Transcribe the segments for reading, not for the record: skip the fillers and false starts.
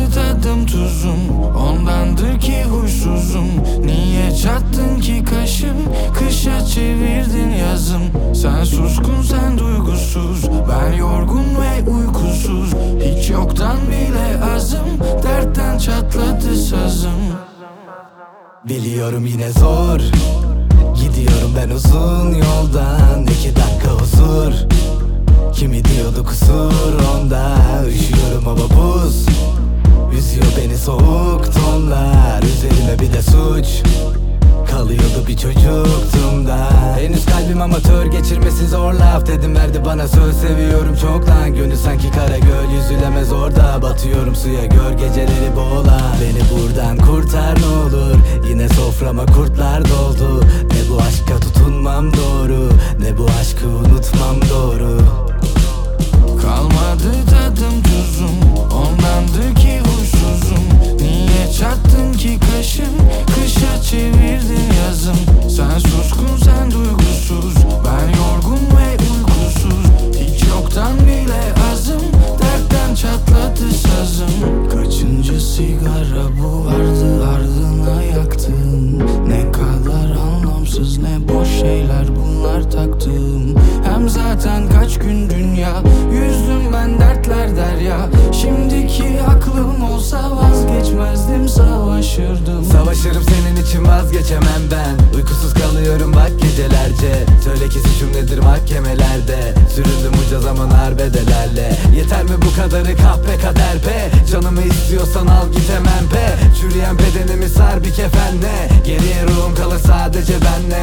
tadım tuzum, ondandır ki huysuzum. Niye çattın ki kaşım, kışa çevirdin yazım. Sen suskun, sen duygusuz, ben yorgun ve uykusuz. Hiç yoktan bile azım, dertten çatladı sazım. Biliyorum yine zor, gidiyorum ben uzun yoldan. 2 dakika huzur, kimi diyordu kusur onda. Üşüyorum hava buz, üzüyor beni soğuk tonlar. Üzerime bir de suç kalıyordu, bir çocuktum da. Henüz kalbim amatör, geçirmesi zor laf. Dedim verdi bana söz, seviyorum çoktan. Gönül sanki kara göl, yüzülemez orada. Batıyorum suya, gör geceleri boğulan. Beni buradan kurtar ne olur, yine soframa kurtlar doldu. Ne bu aşka tutunmam doğru, ne bu aşkı unutmam doğru. Kalmadı tadım tuzum, ondandır ki huysuzum. Niye çattın ki kaşım, kışa çevirdin yazım. Sen suskun, sen duygusuz, ben yorgun ve uykusuz. Hiç yoktan bile azım, dertten çatladı sazım. Kaçıncı sigara bu, ardı ardına yaktın. Ne kadar anlamsız, ne boş şeyler bunlar taktım. Hem zaten kaç gün dünya, yüzdüm ben dertler derya. Şimdiki aklım olsa vazgeçmezdim, savaşırdım. Savaşırım senin için, vazgeçemem ben. Uykusuz kalıyorum bak gecelerce. Söyle ki suçum nedir mahkemelerde. Süründüm bunca zaman arbedelerle. Yeter mi bu kadarı, kahpe kader be. Canımı istiyorsan al git hemen be. Çürüyen bedenimi sar bir kefenle. Geriye ruhum kalır sadece benle.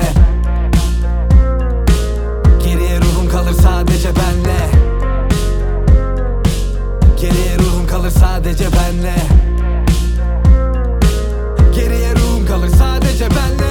Geriye ruhum kalır sadece benle. Geriye ruhum kalır sadece benle. Geriye ruhum kalır sadece benle.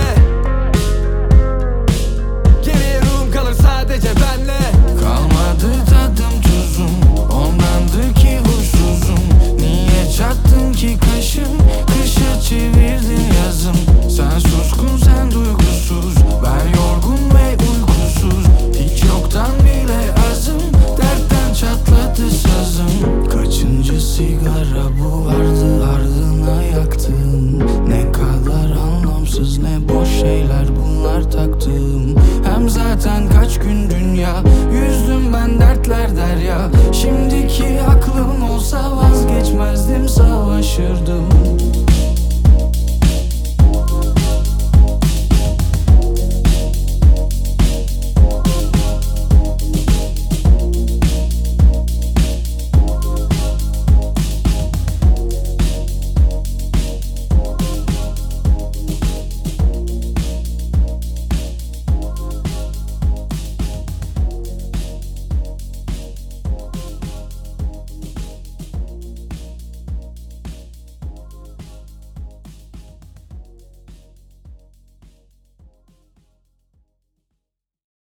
Geriye ruhum kalır sadece benle. Kalmadı tadım tuzum, ondandır ki huysuzum. Niye çattın ki kaşım, kışa çevirdin yazım. Sen suskun, sen duygusuz, ben yorgun ve uykusuz. Hiç yoktan bile azım, dertten çatladı sazım. Kaçıncı sigara bu, ardı ardına yaktın. Ne kadar anlamsız, ne boş şeyler bunlar taktım. Hem zaten kaç gün dünya, yüzdüm ben dertler derya. Şimdiki aklım olsa vazgeçmezdim, savaşırdım.